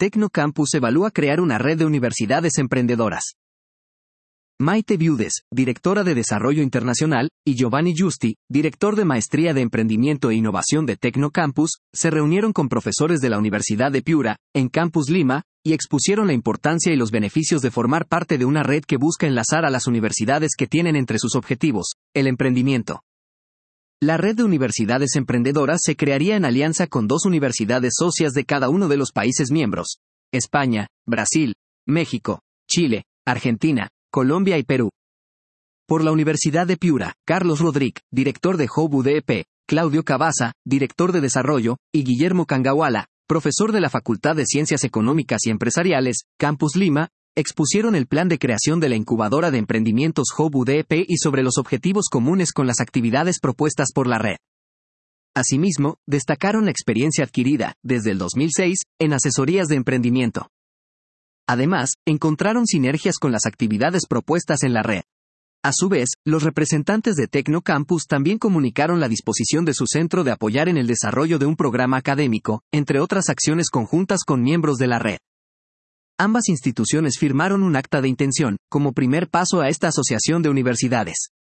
Tecnocampus evalúa crear una red de universidades emprendedoras. Maite Viudes, directora de Desarrollo Internacional, y Giovanni Giusti, director de Maestría de Emprendimiento e Innovación de Tecnocampus, se reunieron con profesores de la Universidad de Piura, en Campus Lima, y expusieron la importancia y los beneficios de formar parte de una red que busca enlazar a las universidades que tienen entre sus objetivos, el emprendimiento. La red de universidades emprendedoras se crearía en alianza con 2 universidades socias de cada uno de los países miembros: España, Brasil, México, Chile, Argentina, Colombia y Perú. Por la Universidad de Piura, Carlos Rodríguez, director de Hub UDEP, Claudio Cabaza, director de Desarrollo, y Guillermo Cangawala, profesor de la Facultad de Ciencias Económicas y Empresariales, Campus Lima, expusieron el plan de creación de la incubadora de emprendimientos Hub UDEP y sobre los objetivos comunes con las actividades propuestas por la red. Asimismo, destacaron la experiencia adquirida, desde el 2006, en asesorías de emprendimiento. Además, encontraron sinergias con las actividades propuestas en la red. A su vez, los representantes de Tecnocampus también comunicaron la disposición de su centro de apoyar en el desarrollo de un programa académico, entre otras acciones conjuntas con miembros de la red. Ambas instituciones firmaron un acta de intención, como primer paso a esta asociación de universidades.